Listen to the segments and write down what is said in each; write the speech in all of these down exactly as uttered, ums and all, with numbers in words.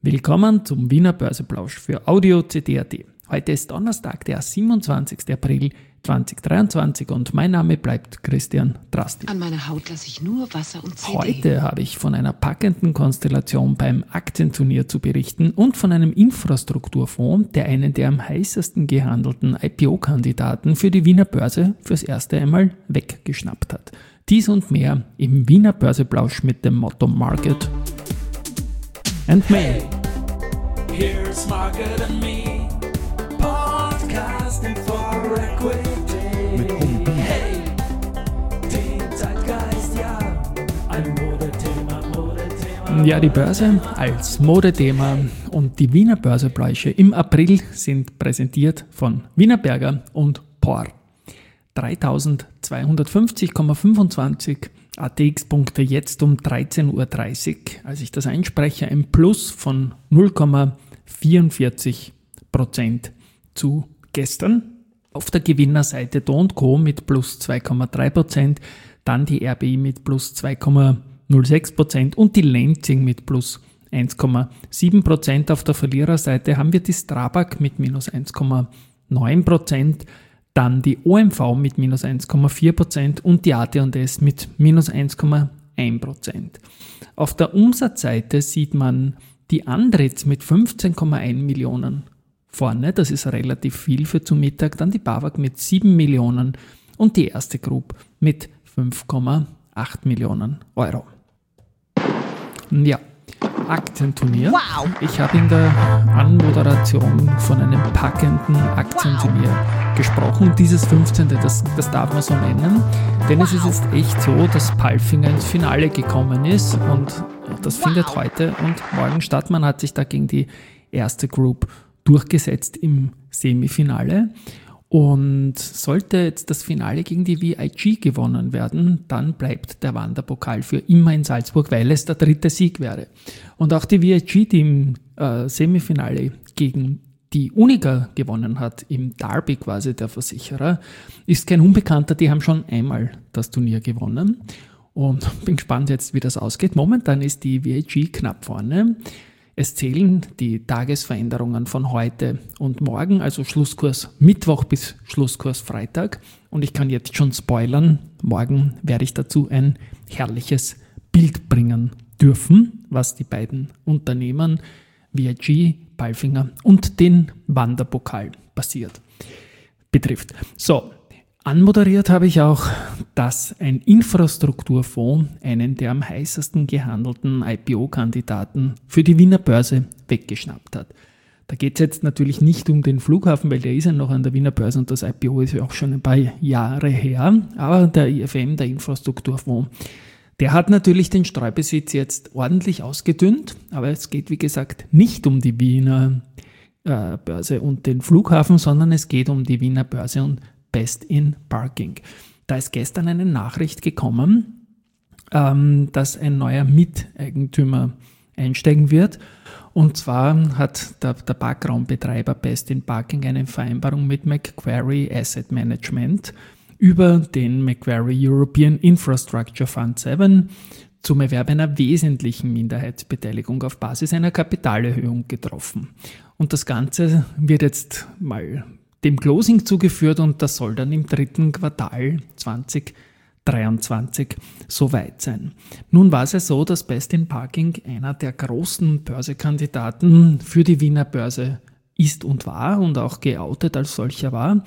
Willkommen zum Wiener Börseplausch für Audio C D Punkt A T. Heute ist Donnerstag, der siebenundzwanzigster April zweitausenddreiundzwanzig und mein Name bleibt Christian Drastil. An meiner Haut lasse ich nur Wasser und C D. Heute habe ich von einer packenden Konstellation beim Aktienturnier zu berichten und von einem Infrastrukturfonds, der einen der am heißesten gehandelten I P O-Kandidaten für die Wiener Börse fürs erste einmal weggeschnappt hat. Dies und mehr im Wiener Börseplausch mit dem Motto Market and Me. Hey, here's Market and Me, podcasting for equity. Mit Humpen. Hey, den Zeitgeist, ja, ein Modethema, Modethema. Ja, die Börse als Modethema und die Wiener Börsepläusche im April sind präsentiert von Wienerberger und P O R. dreitausendzweihundertfünfzig Komma fünfundzwanzig A T X-Punkte jetzt um dreizehn Uhr dreißig, als ich das einspreche, ein Plus von null Komma vierundvierzig Prozent zu gestern. Auf der Gewinnerseite Do und Co. mit plus zwei Komma drei Prozent, dann die R B I mit plus zwei Komma null sechs Prozent und die Lenzing mit plus eins Komma sieben Prozent. Auf der Verliererseite haben wir die Strabag mit minus eins Komma neun Prozent, dann die O M V mit minus eins Komma vier Prozent und die A T und S mit minus eins Komma eins Prozent. Auf der Umsatzseite sieht man die Andritz mit fünfzehn Komma eins Millionen vorne, das ist relativ viel für zum Mittag, dann die BAWAG mit sieben Millionen und die Erste Group mit fünf Komma acht Millionen Euro. Ja, Aktienturnier. Wow. Ich habe in der Anmoderation von einem packenden Aktienturnier wow. gesprochen. Dieses fünfzehnte, das, das darf man so nennen, denn wow. es ist jetzt echt so, dass Palfinger ins Finale gekommen ist und das wow. findet heute und morgen statt. Man hat sich da gegen die Erste Group durchgesetzt im Semifinale. Und sollte jetzt das Finale gegen die V I G gewonnen werden, dann bleibt der Wanderpokal für immer in Salzburg, weil es der dritte Sieg wäre. Und auch die V I G, die im äh, Semifinale gegen die Unica gewonnen hat, im Derby quasi der Versicherer, ist kein Unbekannter, die haben schon einmal das Turnier gewonnen. Und bin gespannt jetzt, wie das ausgeht. Momentan ist die V I G knapp vorne. Es zählen die Tagesveränderungen von heute und morgen, also Schlusskurs Mittwoch bis Schlusskurs Freitag. Und ich kann jetzt schon spoilern, morgen werde ich dazu ein herrliches Bild bringen dürfen, was die beiden Unternehmen V I G, Palfinger und den Wanderpokal passiert, betrifft. So, anmoderiert habe ich auch, dass ein Infrastrukturfonds einen der am heißesten gehandelten I P O-Kandidaten für die Wiener Börse weggeschnappt hat. Da geht es jetzt natürlich nicht um den Flughafen, weil der ist ja noch an der Wiener Börse und das I P O ist ja auch schon ein paar Jahre her. Aber der I F M, der Infrastrukturfonds, der hat natürlich den Streubesitz jetzt ordentlich ausgedünnt. Aber es geht, wie gesagt, nicht um die Wiener äh, Börse und den Flughafen, sondern es geht um die Wiener Börse und Best in Parking. Da ist gestern eine Nachricht gekommen, ähm, dass ein neuer Miteigentümer einsteigen wird. Und zwar hat der, der Parkraumbetreiber Best in Parking eine Vereinbarung mit Macquarie Asset Management über den Macquarie European Infrastructure Fund sieben zum Erwerb einer wesentlichen Minderheitsbeteiligung auf Basis einer Kapitalerhöhung getroffen. Und das Ganze wird jetzt mal dem Closing zugeführt und das soll dann im dritten Quartal zweitausenddreiundzwanzig soweit sein. Nun war es ja so, dass Best in Parking einer der großen Börsekandidaten für die Wiener Börse ist und war und auch geoutet als solcher war.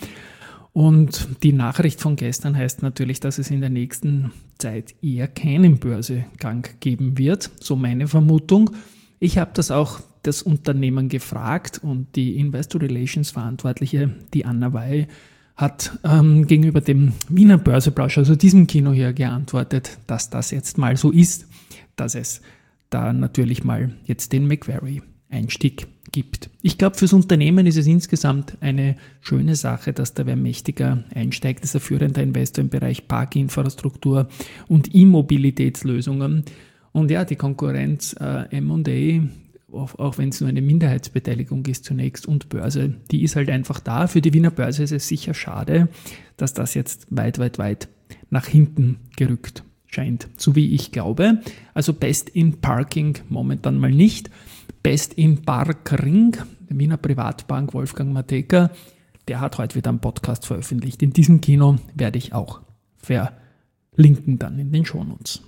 Und die Nachricht von gestern heißt natürlich, dass es in der nächsten Zeit eher keinen Börsegang geben wird, so meine Vermutung. Ich habe das auch das Unternehmen gefragt und die Investor Relations Verantwortliche, die Anna Wey, hat ähm, gegenüber dem Wiener Börseplausch, also diesem Kino hier, geantwortet, dass das jetzt mal so ist, dass es da natürlich mal jetzt den Macquarie-Einstieg gibt. Ich glaube, fürs Unternehmen ist es insgesamt eine schöne Sache, dass da wer mächtiger einsteigt. Das ist ein führender Investor im Bereich Parkinfrastruktur und E-Mobilitätslösungen. Und ja, die Konkurrenz äh, M und A, auch, auch wenn es nur eine Minderheitsbeteiligung ist zunächst, und Börse, die ist halt einfach da. Für die Wiener Börse ist es sicher schade, dass das jetzt weit, weit, weit nach hinten gerückt scheint, so wie ich glaube. Also Best in Parking momentan mal nicht. Best in Barkring, der Wiener Privatbank Wolfgang Matejka, der hat heute wieder einen Podcast veröffentlicht. In diesem Kino werde ich auch verlinken dann in den Shownotes.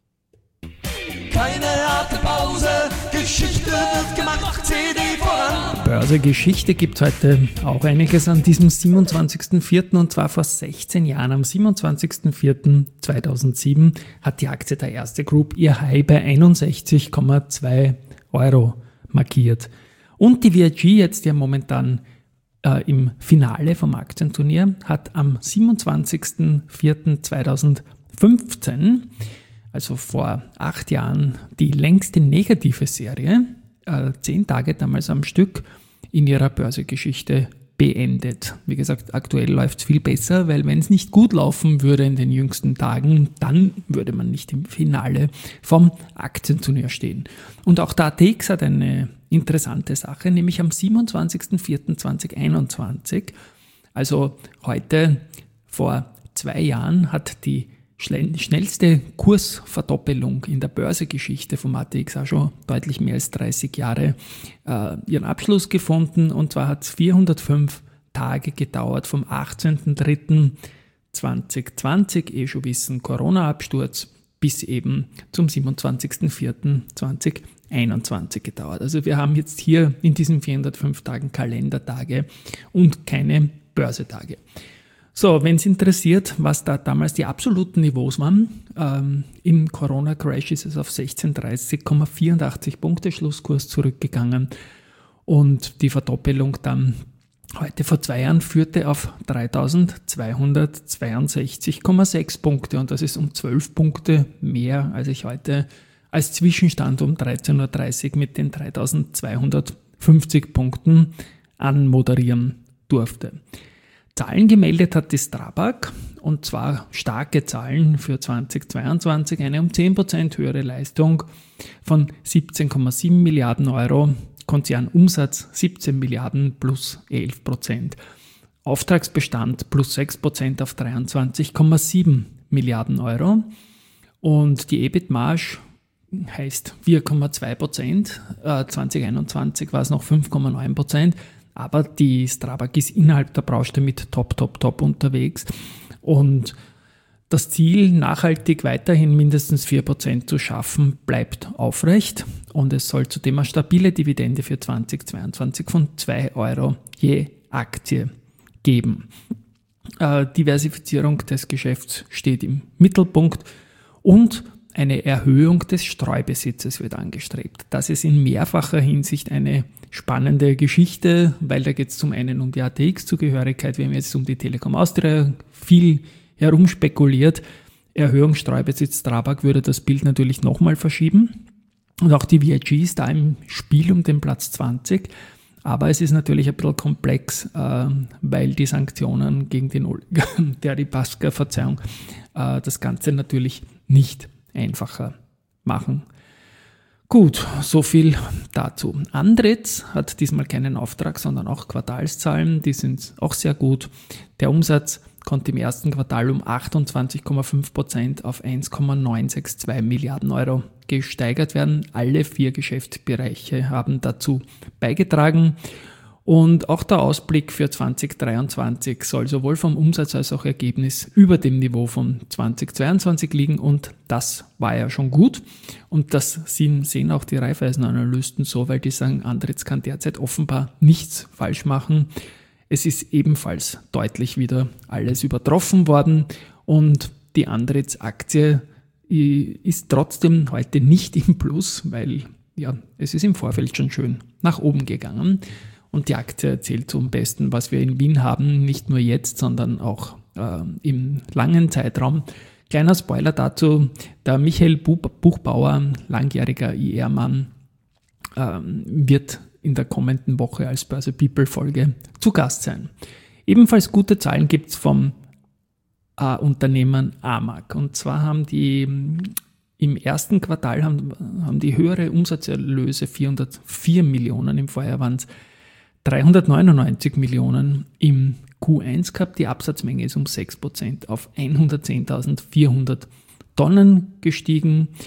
Keine harte Pause, Geschichte wird gemacht, C D voran. Börsegeschichte gibt es heute auch einiges an diesem siebenundzwanzigsten vierten und zwar vor sechzehn Jahren. Am siebenundzwanzigsten vierten zweitausendsieben hat die Aktie der Erste Group ihr High bei einundsechzig Komma zwei Euro markiert. Und die V I G, jetzt ja momentan äh, im Finale vom Aktienturnier, hat am siebenundzwanzigsten vierten zweitausendfünfzehn, also vor acht Jahren, die längste negative Serie, äh, zehn Tage damals am Stück, in ihrer Börsegeschichte beendet. Wie gesagt, aktuell läuft es viel besser, weil wenn es nicht gut laufen würde in den jüngsten Tagen, dann würde man nicht im Finale vom Aktienturnier stehen. Und auch der A T X hat eine interessante Sache, nämlich am siebenundzwanzigsten vierten zweitausendeinundzwanzig, also heute vor zwei Jahren, hat die schnellste Kursverdoppelung in der Börsegeschichte vom A T X, auch schon deutlich mehr als dreißig Jahre, äh, ihren Abschluss gefunden. Und zwar hat es vierhundertfünf Tage gedauert, vom achtzehnten dritten zweitausendzwanzig, eh schon wissen, Corona-Absturz, bis eben zum siebenundzwanzigsten vierten zweitausendeinundzwanzig gedauert. Also wir haben jetzt hier in diesen vierhundertfünf Tagen Kalendertage und keine Börsetage. So, wenn es interessiert, was da damals die absoluten Niveaus waren, ähm, im Corona-Crash ist es auf sechzehnhundertdreißig Komma vierundachtzig Punkte Schlusskurs zurückgegangen und die Verdoppelung dann heute vor zwei Jahren führte auf dreitausendzweihundertzweiundsechzig Komma sechs Punkte und das ist um zwölf Punkte mehr, als ich heute als Zwischenstand um dreizehn Uhr dreißig mit den dreitausendzweihundertfünfzig Punkten anmoderieren durfte. Zahlen gemeldet hat die Strabag, und zwar starke Zahlen für zweitausendzweiundzwanzig, eine um zehn Prozent höhere Leistung von siebzehn Komma sieben Milliarden Euro, Konzernumsatz siebzehn Milliarden plus elf Prozent, Auftragsbestand plus sechs Prozent auf dreiundzwanzig Komma sieben Milliarden Euro und die E B I T-Marge heißt vier Komma zwei Prozent, äh, zweitausendeinundzwanzig war es noch fünf Komma neun Prozent. Aber die Strabag ist innerhalb der Branche mit top, top, top unterwegs. Und das Ziel, nachhaltig weiterhin mindestens vier Prozent zu schaffen, bleibt aufrecht. Und es soll zudem eine stabile Dividende für zweitausendzweiundzwanzig von zwei Euro je Aktie geben. Äh, Diversifizierung des Geschäfts steht im Mittelpunkt und eine Erhöhung des Streubesitzes wird angestrebt. Das ist in mehrfacher Hinsicht eine spannende Geschichte, weil da geht es zum einen um die A T X-Zugehörigkeit, wir haben jetzt um die Telekom Austria viel herumspekuliert. Erhöhung Streubesitz Strabag würde das Bild natürlich nochmal verschieben. Und auch die V I G ist da im Spiel um den Platz zwanzig. Aber es ist natürlich ein bisschen komplex, äh, weil die Sanktionen gegen den Olga Deripaska, Verzeihung, äh, das Ganze natürlich nicht einfacher machen. Gut, so viel dazu. Andritz hat diesmal keinen Auftrag, sondern auch Quartalszahlen, die sind auch sehr gut. Der Umsatz konnte im ersten Quartal um achtundzwanzig Komma fünf Prozent auf eins Komma neun sechs zwei Milliarden Euro gesteigert werden. Alle vier Geschäftsbereiche haben dazu beigetragen. Und auch der Ausblick für zweitausenddreiundzwanzig soll sowohl vom Umsatz als auch Ergebnis über dem Niveau von zweitausendzweiundzwanzig liegen und das war ja schon gut. Und das sehen auch die Raiffeisen-Analysten so, weil die sagen, Andritz kann derzeit offenbar nichts falsch machen. Es ist ebenfalls deutlich wieder alles übertroffen worden und die Andritz-Aktie ist trotzdem heute nicht im Plus, weil ja, es ist im Vorfeld schon schön nach oben gegangen. Und die Aktie erzählt zum Besten, was wir in Wien haben, nicht nur jetzt, sondern auch äh, im langen Zeitraum. Kleiner Spoiler dazu, der Michael Buchbauer, langjähriger I R-Mann, äh, wird in der kommenden Woche als Börse People-Folge zu Gast sein. Ebenfalls gute Zahlen gibt es vom äh, Unternehmen Amag. Und zwar haben die im ersten Quartal haben, haben die höhere Umsatzerlöse vierhundertvier Millionen, im Vorjahr waren es dreihundertneunundneunzig Millionen im Q eins gehabt. Die Absatzmenge ist um sechs Prozent auf hundertzehntausendvierhundert Tonnen gestiegen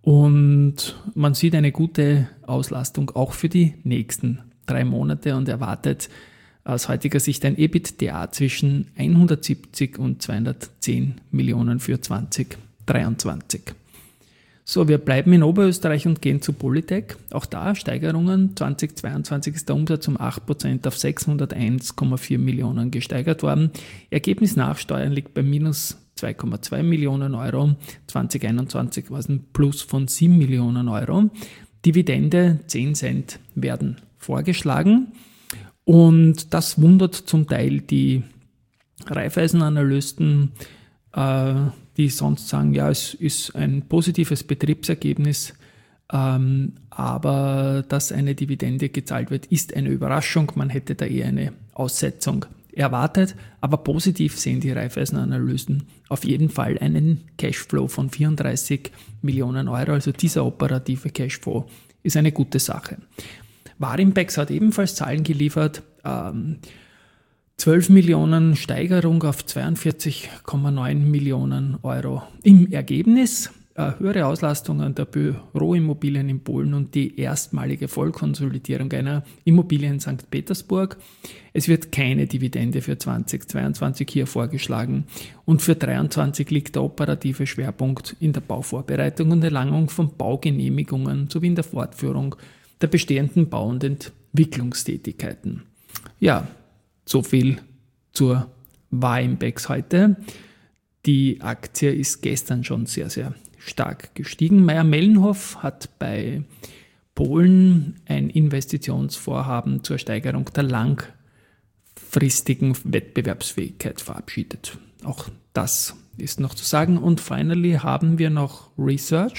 Und man sieht eine gute Auslastung auch für die nächsten drei Monate und erwartet aus heutiger Sicht ein EBITDA zwischen hundertsiebzig und zweihundertzehn Millionen für zwanzig dreiundzwanzig. So, wir bleiben in Oberösterreich und gehen zu Polytech. Auch da Steigerungen. zweitausendzweiundzwanzig ist der Umsatz um acht Prozent auf sechshunderteins Komma vier Millionen gesteigert worden. Ergebnis nach Steuern liegt bei minus zwei Komma zwei Millionen Euro. zwanzig einundzwanzig war es ein Plus von sieben Millionen Euro. Dividende zehn Cent werden vorgeschlagen. Und das wundert zum Teil die Raiffeisen-Analysten, äh, die sonst sagen, ja, es ist ein positives Betriebsergebnis, ähm, aber dass eine Dividende gezahlt wird, ist eine Überraschung. Man hätte da eher eine Aussetzung erwartet, aber positiv sehen die Raiffeisen-Analysten auf jeden Fall einen Cashflow von vierunddreißig Millionen Euro, also dieser operative Cashflow ist eine gute Sache. Warimpex hat ebenfalls Zahlen geliefert, ähm, zwölf Millionen Steigerung auf zweiundvierzig Komma neun Millionen Euro im Ergebnis, äh, höhere Auslastungen der Büroimmobilien in Polen und die erstmalige Vollkonsolidierung einer Immobilie in Sankt Petersburg. Es wird keine Dividende für zweitausendzweiundzwanzig hier vorgeschlagen und für zweitausenddreiundzwanzig liegt der operative Schwerpunkt in der Bauvorbereitung und Erlangung von Baugenehmigungen sowie in der Fortführung der bestehenden Bau- und Entwicklungstätigkeiten. Ja, so viel zur Warimpex heute. Die Aktie ist gestern schon sehr, sehr stark gestiegen. Mayr-Melnhof hat bei Polen ein Investitionsvorhaben zur Steigerung der langfristigen Wettbewerbsfähigkeit verabschiedet. Auch das ist noch zu sagen. Und finally haben wir noch Research.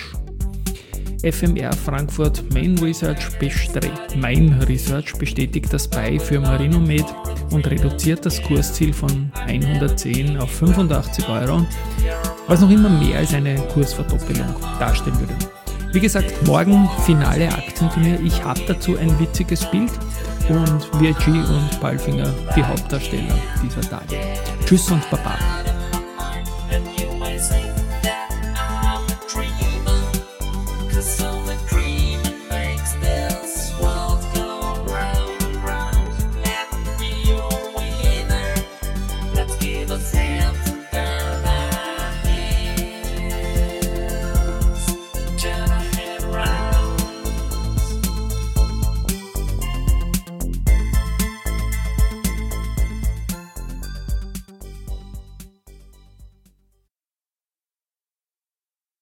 F M R Frankfurt Main Research, Main Research bestätigt das Buy für Marinomed und reduziert das Kursziel von hundertzehn auf fünfundachtzig Euro, was noch immer mehr als eine Kursverdoppelung darstellen würde. Wie gesagt, morgen finale Aktienturnier. Ich habe dazu ein witziges Bild und V I G und Palfinger die Hauptdarsteller dieser Tage. Tschüss und Baba.